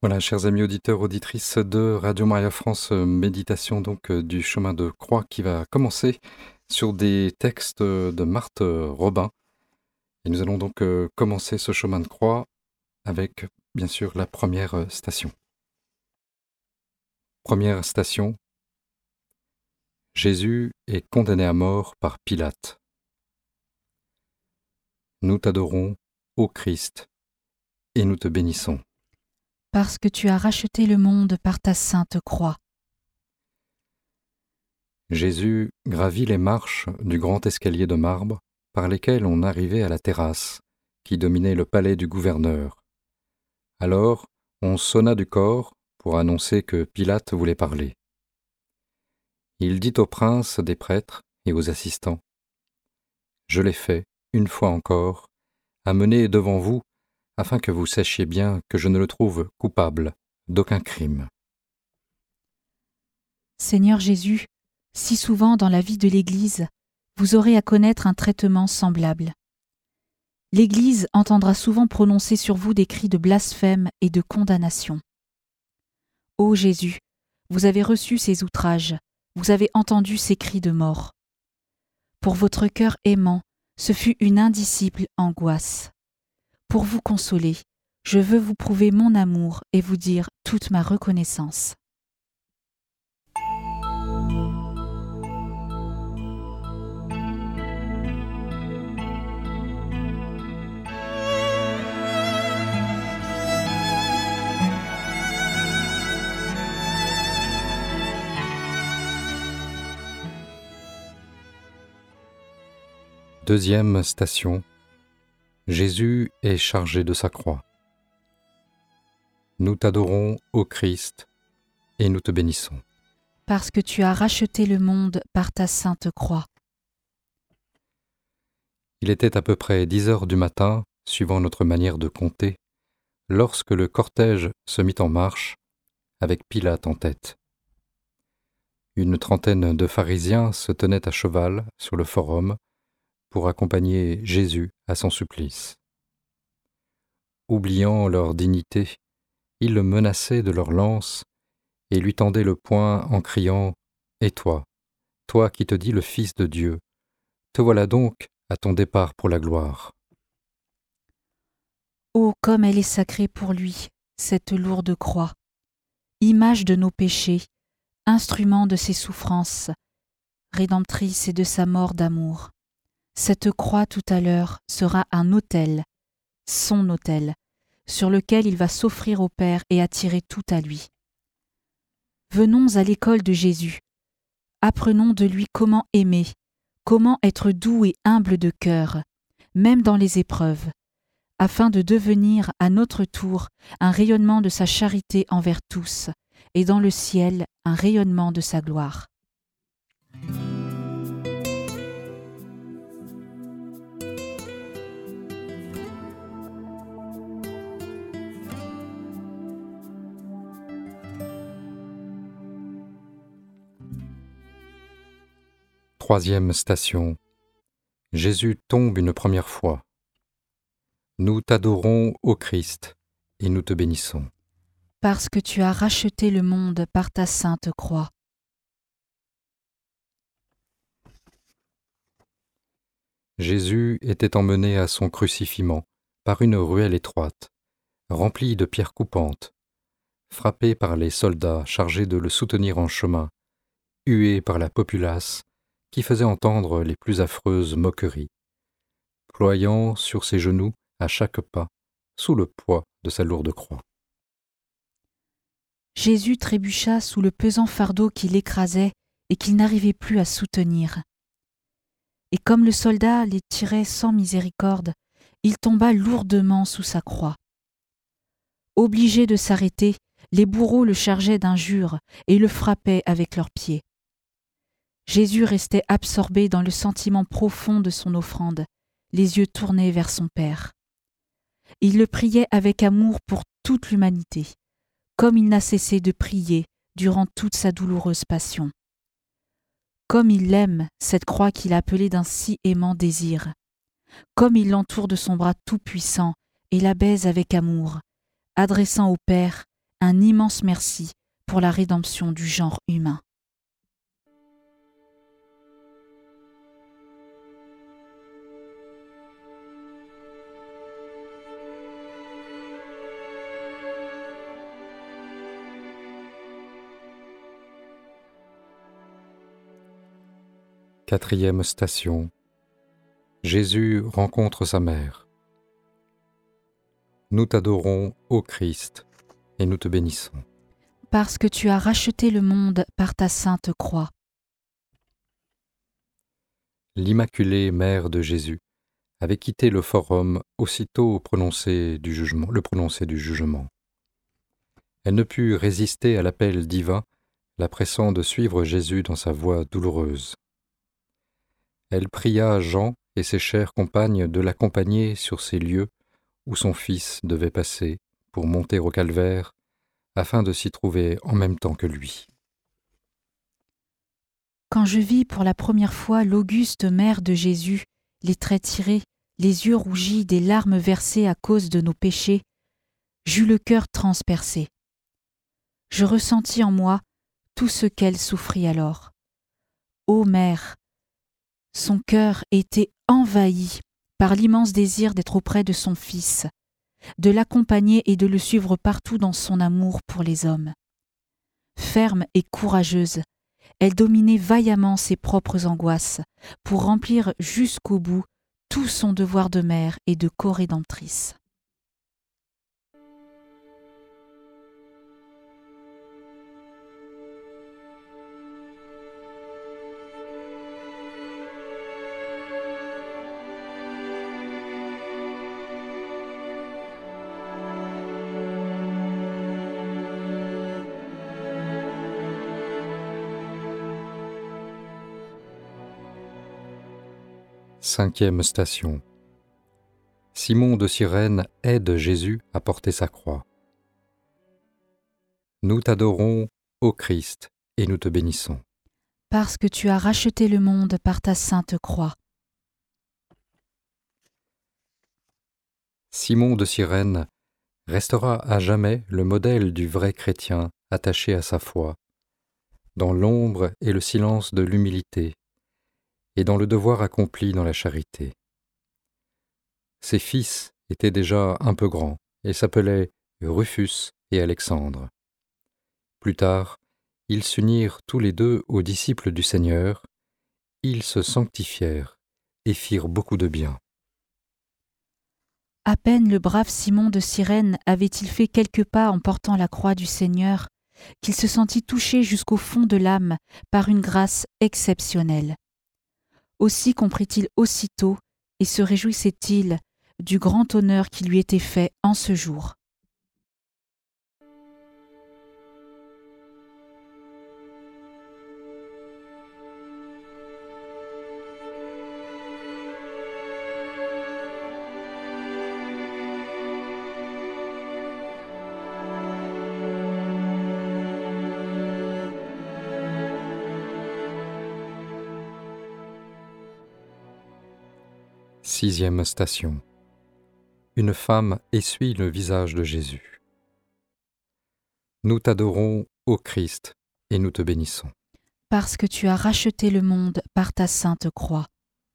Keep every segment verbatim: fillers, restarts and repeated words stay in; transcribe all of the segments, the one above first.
Voilà, chers amis auditeurs, auditrices de Radio Maria France, euh, méditation donc euh, du chemin de croix qui va commencer sur des textes euh, de Marthe euh, Robin. Et nous allons donc euh, commencer ce chemin de croix avec, bien sûr, la première euh, station. Première station, Jésus est condamné à mort par Pilate. Nous t'adorons, ô Christ, et nous te bénissons. Parce que tu as racheté le monde par ta sainte croix. Jésus gravit les marches du grand escalier de marbre par lesquelles on arrivait à la terrasse qui dominait le palais du gouverneur. Alors, on sonna du corps pour annoncer que Pilate voulait parler. Il dit aux princes des prêtres et aux assistants : « Je l'ai fait, une fois encore, amener devant vous, afin que vous sachiez bien que je ne le trouve coupable d'aucun crime. » Seigneur Jésus, si souvent dans la vie de l'Église, vous aurez à connaître un traitement semblable. L'Église entendra souvent prononcer sur vous des cris de blasphème et de condamnation. Ô Jésus, vous avez reçu ces outrages, vous avez entendu ces cris de mort. Pour votre cœur aimant, ce fut une indicible angoisse. Pour vous consoler, je veux vous prouver mon amour et vous dire toute ma reconnaissance. Deuxième station, Jésus est chargé de sa croix. Nous t'adorons, ô Christ, et nous te bénissons. Parce que tu as racheté le monde par ta sainte croix. Il était à peu près dix heures du matin, suivant notre manière de compter, lorsque le cortège se mit en marche, avec Pilate en tête. Une trentaine de pharisiens se tenaient à cheval sur le forum pour accompagner Jésus à son supplice. Oubliant leur dignité, ils le menaçaient de leurs lances et lui tendaient le poing en criant « Et toi, toi qui te dis le Fils de Dieu, te voilà donc à ton départ pour la gloire. » Oh, comme elle est sacrée pour lui, cette lourde croix, image de nos péchés, instrument de ses souffrances, rédemptrice et de sa mort d'amour. Cette croix tout à l'heure sera un autel, son autel, sur lequel il va s'offrir au Père et attirer tout à lui. Venons à l'école de Jésus. Apprenons de lui comment aimer, comment être doux et humble de cœur, même dans les épreuves, afin de devenir à notre tour un rayonnement de sa charité envers tous, et dans le ciel un rayonnement de sa gloire. Troisième station, Jésus tombe une première fois. Nous t'adorons, ô Christ, et nous te bénissons. Parce que tu as racheté le monde par ta sainte croix. Jésus était emmené à son crucifiement par une ruelle étroite, remplie de pierres coupantes, frappé par les soldats chargés de le soutenir en chemin, hué par la populace qui faisait entendre les plus affreuses moqueries, ployant sur ses genoux à chaque pas, sous le poids de sa lourde croix. Jésus trébucha sous le pesant fardeau qui l'écrasait et qu'il n'arrivait plus à soutenir. Et comme le soldat les tirait sans miséricorde, il tomba lourdement sous sa croix. Obligés de s'arrêter, les bourreaux le chargeaient d'injures et le frappaient avec leurs pieds. Jésus restait absorbé dans le sentiment profond de son offrande, les yeux tournés vers son Père. Il le priait avec amour pour toute l'humanité, comme il n'a cessé de prier durant toute sa douloureuse passion. Comme il l'aime, cette croix qu'il a appelée d'un si aimant désir. Comme il l'entoure de son bras tout-puissant et la baise avec amour, adressant au Père un immense merci pour la rédemption du genre humain. Quatrième station. Jésus rencontre sa mère. Nous t'adorons, ô Christ, et nous te bénissons. Parce que tu as racheté le monde par ta sainte croix. L'Immaculée Mère de Jésus avait quitté le forum aussitôt au prononcé du jugement, le prononcé du jugement. Elle ne put résister à l'appel divin, la pressant de suivre Jésus dans sa voie douloureuse. Elle pria Jean et ses chères compagnes de l'accompagner sur ces lieux où son fils devait passer pour monter au calvaire, afin de s'y trouver en même temps que lui. Quand je vis pour la première fois l'auguste mère de Jésus, les traits tirés, les yeux rougis, des larmes versées à cause de nos péchés, j'eus le cœur transpercé. Je ressentis en moi tout ce qu'elle souffrit alors. Ô mère, son cœur était envahi par l'immense désir d'être auprès de son fils, de l'accompagner et de le suivre partout dans son amour pour les hommes. Ferme et courageuse, elle dominait vaillamment ses propres angoisses pour remplir jusqu'au bout tout son devoir de mère et de corédemptrice. Cinquième station. Simon de Cyrène aide Jésus à porter sa croix. Nous t'adorons, ô Christ, et nous te bénissons. Parce que tu as racheté le monde par ta sainte croix. Simon de Cyrène restera à jamais le modèle du vrai chrétien attaché à sa foi, dans l'ombre et le silence de l'humilité, et dans le devoir accompli dans la charité. Ses fils étaient déjà un peu grands et s'appelaient Rufus et Alexandre. Plus tard, ils s'unirent tous les deux aux disciples du Seigneur, ils se sanctifièrent et firent beaucoup de bien. À peine le brave Simon de Cyrène avait-il fait quelques pas en portant la croix du Seigneur, qu'il se sentit touché jusqu'au fond de l'âme par une grâce exceptionnelle. Aussi comprit-il aussitôt et se réjouissait-il du grand honneur qui lui était fait en ce jour. Sixième station. Une femme essuie le visage de Jésus. Nous t'adorons, ô Christ, et nous te bénissons. Parce que tu as racheté le monde par ta sainte croix.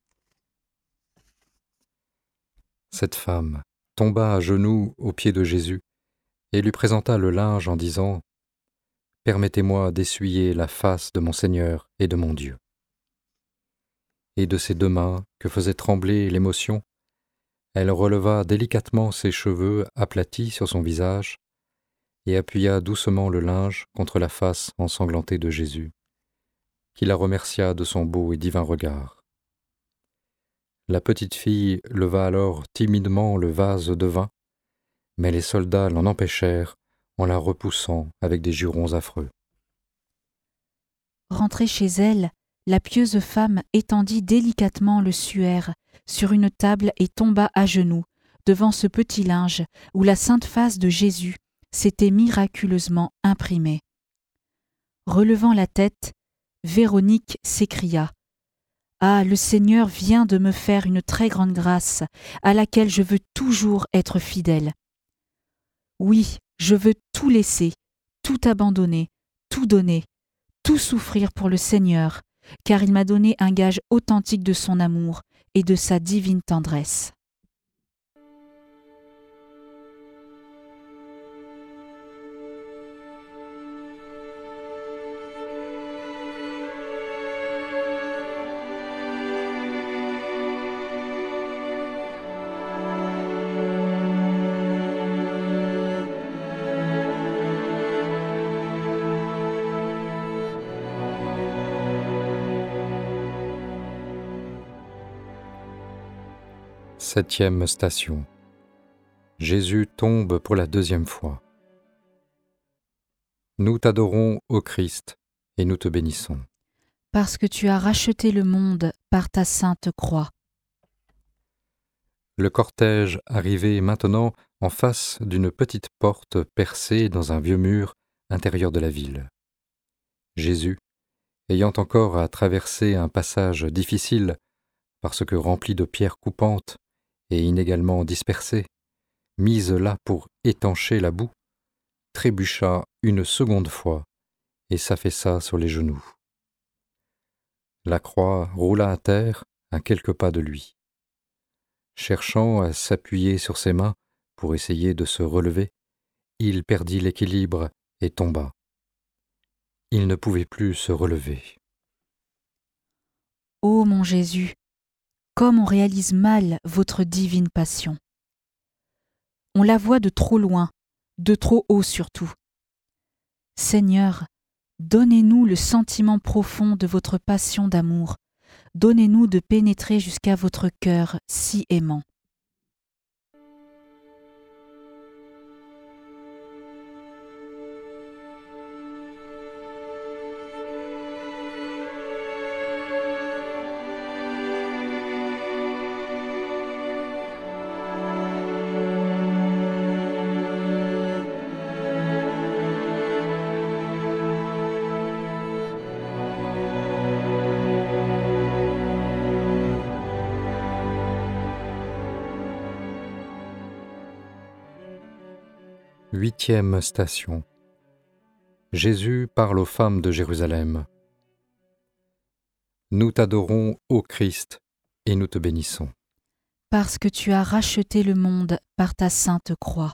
Cette femme tomba à genoux aux pieds de Jésus et lui présenta le linge en disant « Permettez-moi d'essuyer la face de mon Seigneur et de mon Dieu. » Et de ses deux mains, que faisait trembler l'émotion, elle releva délicatement ses cheveux aplatis sur son visage et appuya doucement le linge contre la face ensanglantée de Jésus, qui la remercia de son beau et divin regard. La petite fille leva alors timidement le vase de vin, mais les soldats l'en empêchèrent en la repoussant avec des jurons affreux. Rentrée chez elle, la pieuse femme étendit délicatement le suaire sur une table et tomba à genoux devant ce petit linge où la sainte face de Jésus s'était miraculeusement imprimée. Relevant la tête, Véronique s'écria « Ah, le Seigneur vient de me faire une très grande grâce à laquelle je veux toujours être fidèle. Oui, je veux tout laisser tout abandonner, tout donner, tout souffrir pour le Seigneur, car il m'a donné un gage authentique de son amour et de sa divine tendresse. Septième station. Jésus tombe pour la deuxième fois. Nous t'adorons, ô Christ, et nous te bénissons. Parce que tu as racheté le monde par ta sainte croix. Le cortège arrivait maintenant en face d'une petite porte percée dans un vieux mur intérieur de la ville. Jésus, ayant encore à traverser un passage difficile, parce que rempli de pierres coupantes et inégalement dispersées, mise là pour étancher la boue, trébucha une seconde fois et s'affaissa sur les genoux. La croix roula à terre à quelques pas de lui. Cherchant à s'appuyer sur ses mains pour essayer de se relever, il perdit l'équilibre et tomba. Il ne pouvait plus se relever. Ô mon Jésus, comme on réalise mal votre divine passion. On la voit de trop loin, de trop haut surtout. Seigneur, donnez-nous le sentiment profond de votre passion d'amour. Donnez-nous de pénétrer jusqu'à votre cœur si aimant. Huitième station. Jésus parle aux femmes de Jérusalem. Nous t'adorons, ô Christ, et nous te bénissons. Parce que tu as racheté le monde par ta sainte croix.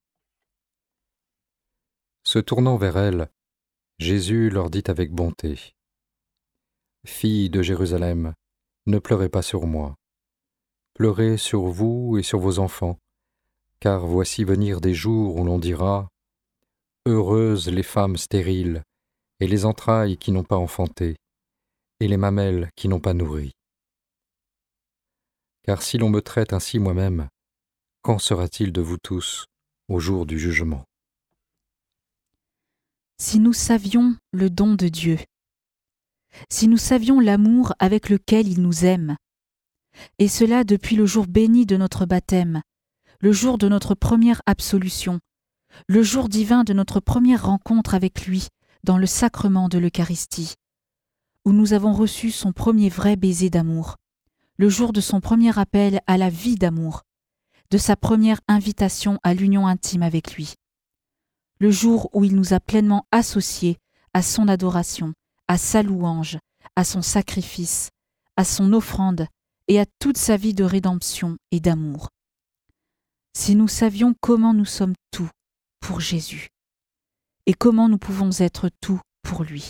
Se tournant vers elles, Jésus leur dit avec bonté : Filles de Jérusalem, ne pleurez pas sur moi. Pleurez sur vous et sur vos enfants, car voici venir des jours où l'on dira : Heureuses les femmes stériles, et les entrailles qui n'ont pas enfanté, et les mamelles qui n'ont pas nourri. Car si l'on me traite ainsi moi-même, qu'en sera-t-il de vous tous au jour du jugement ? Si nous savions le don de Dieu, si nous savions l'amour avec lequel il nous aime, et cela depuis le jour béni de notre baptême, le jour de notre première absolution, le jour divin de notre première rencontre avec lui dans le sacrement de l'Eucharistie, où nous avons reçu son premier vrai baiser d'amour, le jour de son premier appel à la vie d'amour, de sa première invitation à l'union intime avec lui, le jour où il nous a pleinement associés à son adoration, à sa louange, à son sacrifice, à son offrande et à toute sa vie de rédemption et d'amour. Si nous savions comment nous sommes tout pour Jésus et comment nous pouvons être tout pour lui.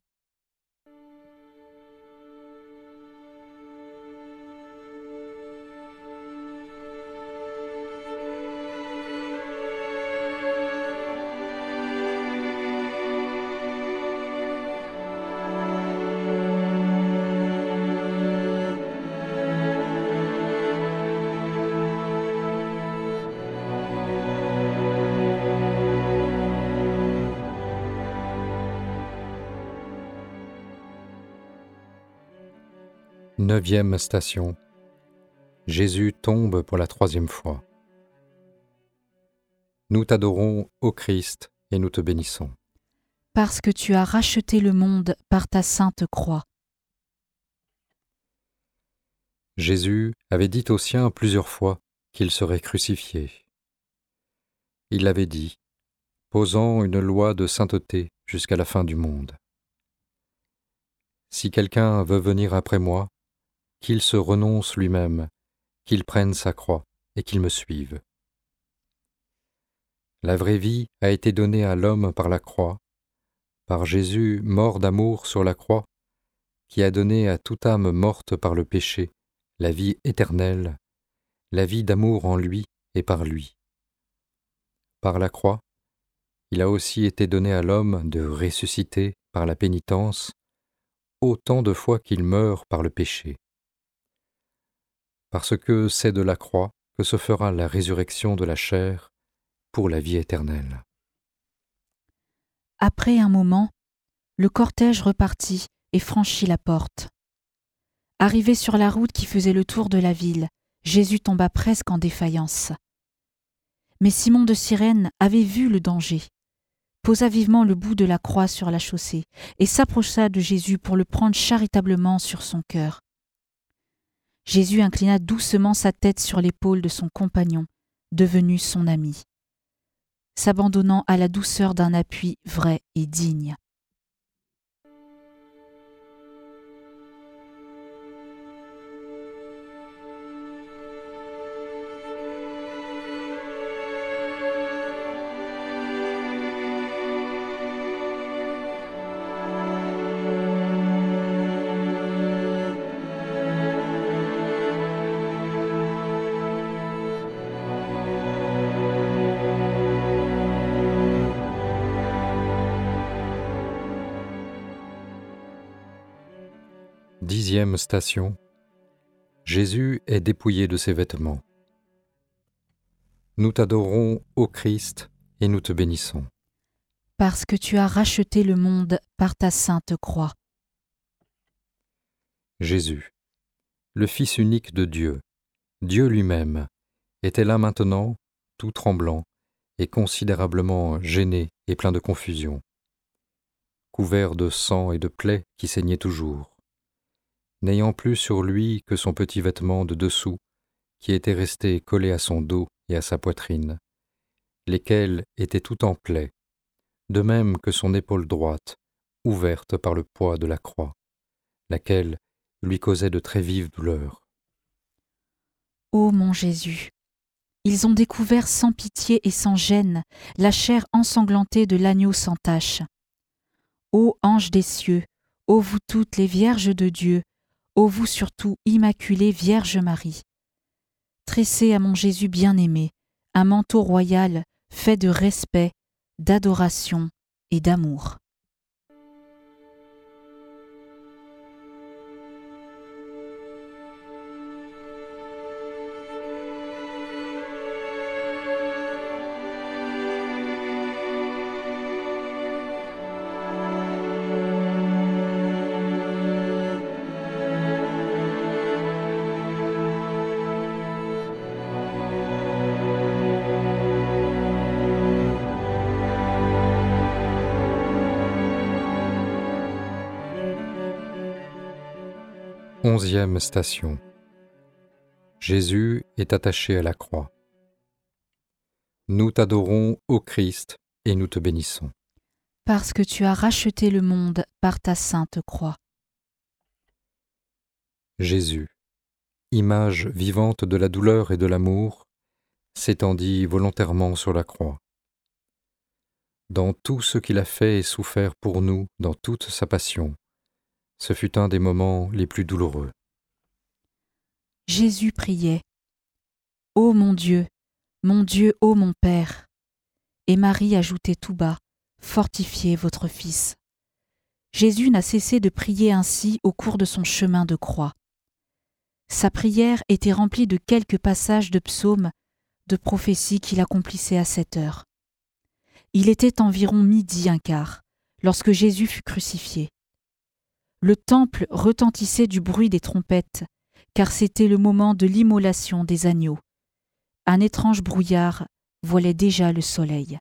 Neuvième station. Jésus tombe pour la troisième fois. Nous t'adorons, ô Christ, et nous te bénissons. Parce que tu as racheté le monde par ta sainte croix. Jésus avait dit aux siens plusieurs fois qu'il serait crucifié. Il l'avait dit : posant une loi de sainteté jusqu'à la fin du monde. Si quelqu'un veut venir après moi, qu'il se renonce lui-même, qu'il prenne sa croix et qu'il me suive. La vraie vie a été donnée à l'homme par la croix, par Jésus mort d'amour sur la croix, qui a donné à toute âme morte par le péché la vie éternelle, la vie d'amour en lui et par lui. Par la croix, il a aussi été donné à l'homme de ressusciter par la pénitence autant de fois qu'il meurt par le péché. Parce que c'est de la croix que se fera la résurrection de la chair pour la vie éternelle. Après un moment, le cortège repartit et franchit la porte. Arrivé sur la route qui faisait le tour de la ville, Jésus tomba presque en défaillance. Mais Simon de Cyrène avait vu le danger, posa vivement le bout de la croix sur la chaussée et s'approcha de Jésus pour le prendre charitablement sur son cœur. Jésus inclina doucement sa tête sur l'épaule de son compagnon, devenu son ami, s'abandonnant à la douceur d'un appui vrai et digne. Dixième station. Jésus est dépouillé de ses vêtements. Nous t'adorons, ô Christ, et nous te bénissons. Parce que tu as racheté le monde par ta sainte croix. Jésus, le Fils unique de Dieu, Dieu lui-même, était là maintenant, tout tremblant et considérablement gêné et plein de confusion, couvert de sang et de plaies qui saignaient toujours, n'ayant plus sur lui que son petit vêtement de dessous qui était resté collé à son dos et à sa poitrine, lesquels étaient tout en plaies, de même que son épaule droite, ouverte par le poids de la croix, laquelle lui causait de très vives douleurs. Ô mon Jésus, ils ont découvert sans pitié et sans gêne la chair ensanglantée de l'agneau sans tache. Ô anges des cieux, ô vous toutes les vierges de Dieu, ô vous surtout immaculée Vierge Marie, tressez à mon Jésus bien-aimé un manteau royal fait de respect, d'adoration et d'amour. Onzième station. Jésus est attaché à la croix. Nous t'adorons, ô Christ, et nous te bénissons. Parce que tu as racheté le monde par ta sainte croix. Jésus, image vivante de la douleur et de l'amour, s'étendit volontairement sur la croix. Dans tout ce qu'il a fait et souffert pour nous, dans toute sa passion, ce fut un des moments les plus douloureux. Jésus priait « Ô mon Dieu, mon Dieu, ô mon Père !» Et Marie ajoutait tout bas « Fortifiez votre Fils !» Jésus n'a cessé de prier ainsi au cours de son chemin de croix. Sa prière était remplie de quelques passages de psaumes, de prophéties qu'il accomplissait à cette heure. Il était environ midi un quart, lorsque Jésus fut crucifié. Le temple retentissait du bruit des trompettes, car c'était le moment de l'immolation des agneaux. Un étrange brouillard voilait déjà le soleil.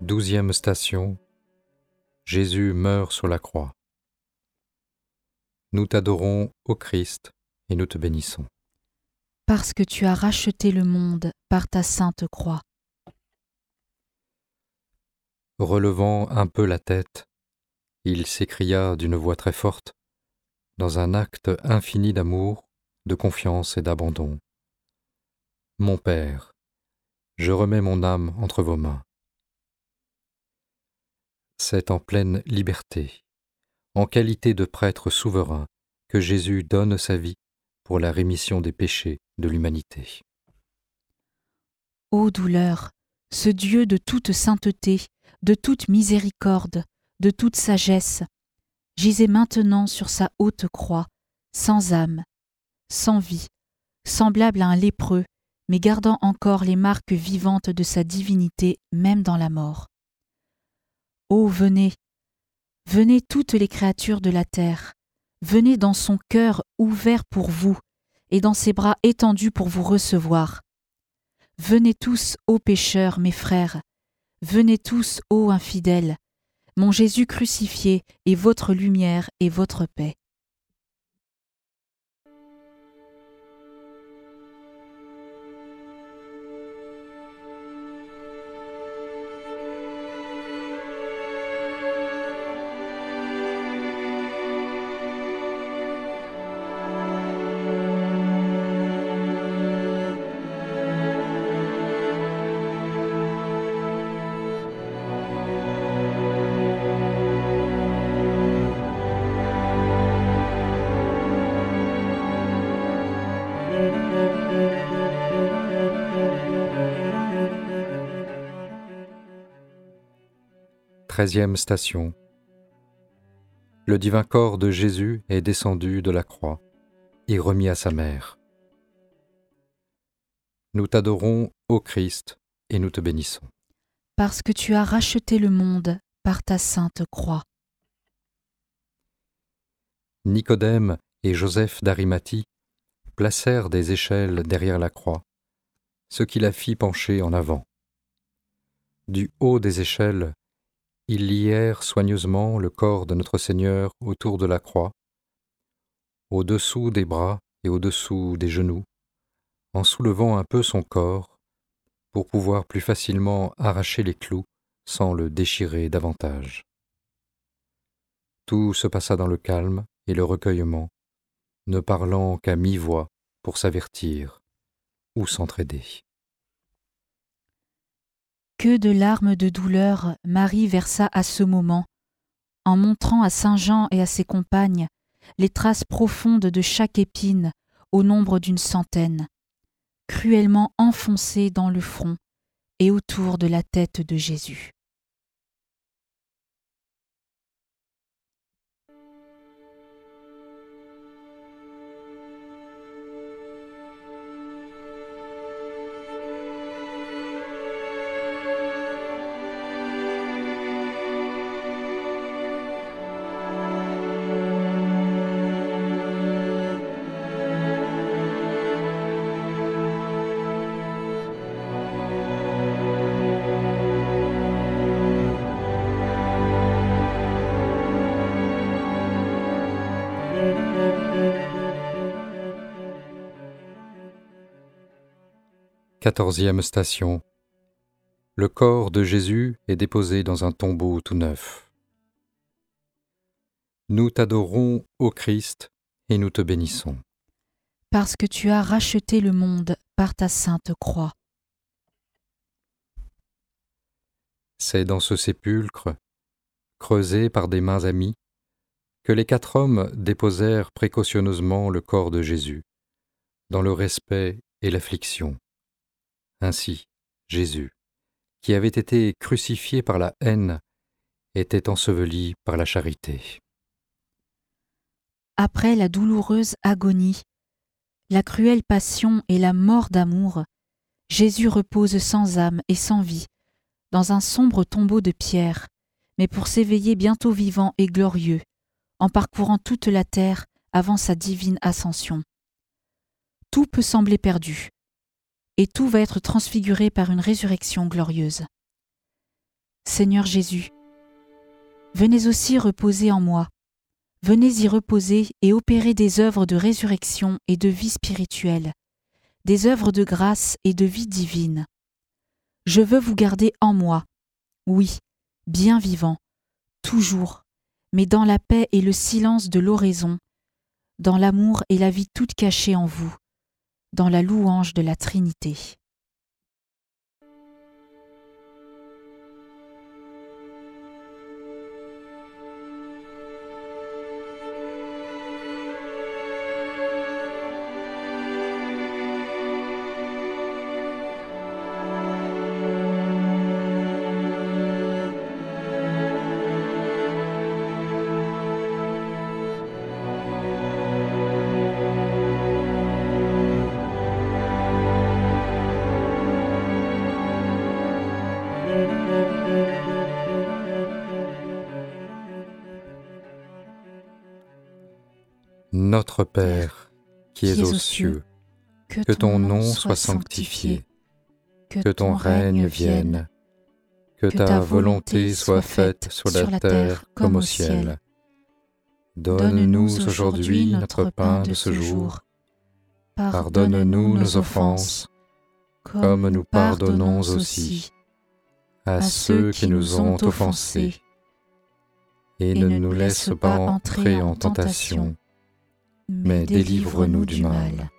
Douzième station. Jésus meurt sur la croix. Nous t'adorons, ô Christ, et nous te bénissons. Parce que tu as racheté le monde par ta sainte croix. Relevant un peu la tête, il s'écria d'une voix très forte, dans un acte infini d'amour, de confiance et d'abandon. « Mon Père, je remets mon âme entre vos mains. » C'est en pleine liberté, en qualité de prêtre souverain, que Jésus donne sa vie pour la rémission des péchés de l'humanité. Ô douleur, ce Dieu de toute sainteté, de toute miséricorde, de toute sagesse, gisez maintenant sur sa haute croix, sans âme, sans vie, semblable à un lépreux, mais gardant encore les marques vivantes de sa divinité même dans la mort. Ô venez, venez toutes les créatures de la terre, venez dans son cœur ouvert pour vous et dans ses bras étendus pour vous recevoir. Venez tous, ô pécheurs, mes frères, venez tous, ô infidèles, mon Jésus crucifié est votre lumière et votre paix. Treizième station. Le divin corps de Jésus est descendu de la croix et remis à sa mère. Nous t'adorons, ô Christ, et nous te bénissons. Parce que tu as racheté le monde par ta sainte croix. Nicodème et Joseph d'Arimathie placèrent des échelles derrière la croix, ce qui la fit pencher en avant. Du haut des échelles, ils lièrent soigneusement le corps de notre Seigneur autour de la croix, au-dessous des bras et au-dessous des genoux, en soulevant un peu son corps pour pouvoir plus facilement arracher les clous sans le déchirer davantage. Tout se passa dans le calme et le recueillement, ne parlant qu'à mi-voix pour s'avertir ou s'entraider. Que de larmes de douleur Marie versa à ce moment, en montrant à saint Jean et à ses compagnes les traces profondes de chaque épine, au nombre d'une centaine, cruellement enfoncées dans le front et autour de la tête de Jésus. Quatorzième station. Le corps de Jésus est déposé dans un tombeau tout neuf. Nous t'adorons, ô Christ, et nous te bénissons. Parce que tu as racheté le monde par ta sainte croix. C'est dans ce sépulcre, creusé par des mains amies, que les quatre hommes déposèrent précautionneusement le corps de Jésus, dans le respect et l'affliction. Ainsi, Jésus, qui avait été crucifié par la haine, était enseveli par la charité. Après la douloureuse agonie, la cruelle passion et la mort d'amour, Jésus repose sans âme et sans vie, dans un sombre tombeau de pierre, mais pour s'éveiller bientôt vivant et glorieux, en parcourant toute la terre avant sa divine ascension. Tout peut sembler perdu, et tout va être transfiguré par une résurrection glorieuse. Seigneur Jésus, venez aussi reposer en moi. Venez y reposer et opérer des œuvres de résurrection et de vie spirituelle, des œuvres de grâce et de vie divine. Je veux vous garder en moi, oui, bien vivant, toujours, mais dans la paix et le silence de l'oraison, dans l'amour et la vie toute cachée en vous, dans la louange de la Trinité. Notre Père, qui es aux cieux, que ton nom soit sanctifié, que ton règne vienne, que ta volonté soit faite sur la terre comme au ciel. Donne-nous aujourd'hui notre pain de ce jour. Pardonne-nous nos offenses, comme nous pardonnons aussi à ceux qui nous ont offensés. Et ne nous laisse pas entrer en tentation, mais délivre-nous du mal.